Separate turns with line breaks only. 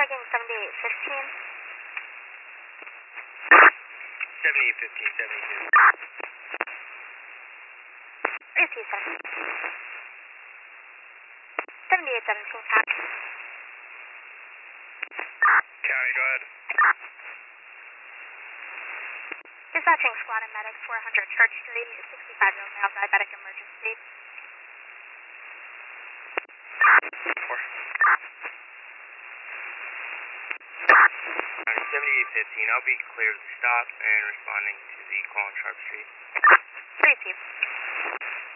checking 7815.
7815, 72.
327. 7817, copy.
County, go ahead.
Dispatching squad and medic 400 Church Street, 65-year-old male diabetic emergency.
4. 7815, I'll be clear of the stop and responding to the call on Sharp Street.
3 Chief.